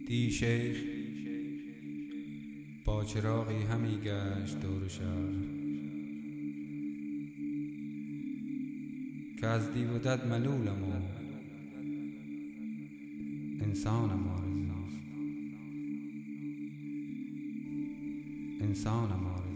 دی شیخ با چراغی همی گشت دور شهر که از دیو و دد ملولم و انسانم آرزوست. انسانم آرزوست.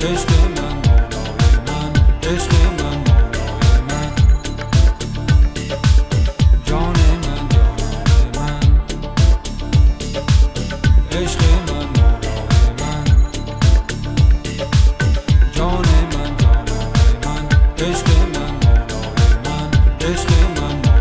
عشق من مولای من، عشق من مولای من، جان من جانان من، عشق من مولای من، جان من جانان من، عشق من مولای من، عشق من مولای من.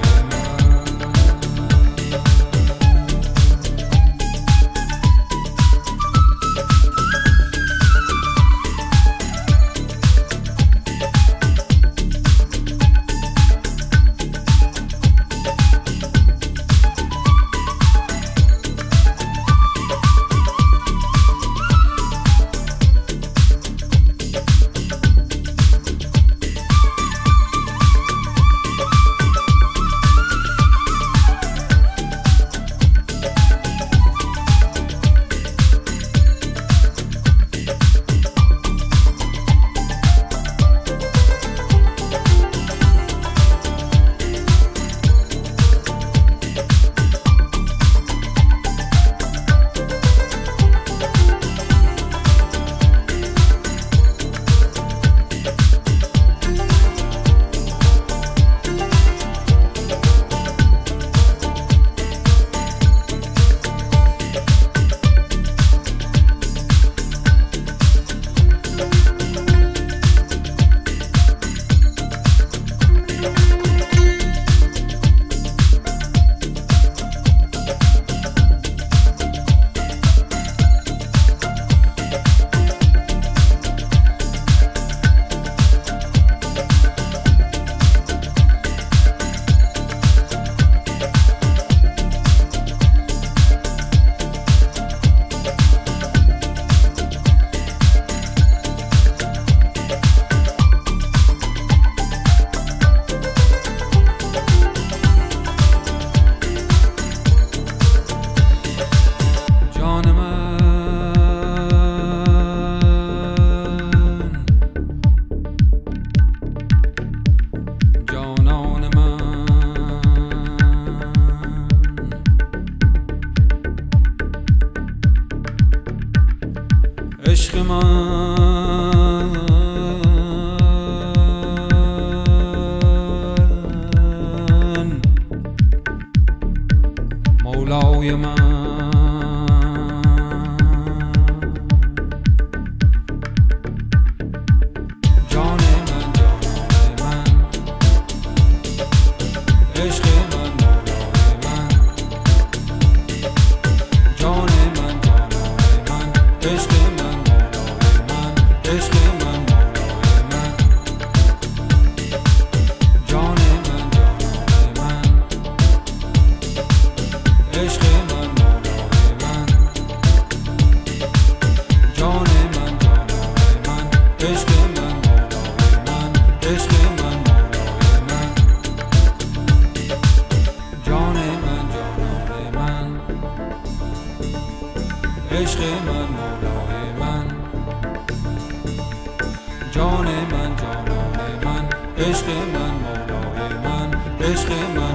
عشق من مولای من، جان من جانان من، عشق من مولای من، جان من جانان من، عشق من مولای من، عشق من مولای من، جان من جانان من، عشق من مولای من، جان من جانان من، عشق من مولای من، عشق من مولای من، جان من جانان من، عشق من مولای من، جان من جانان من، عشق من مولای من، عشق من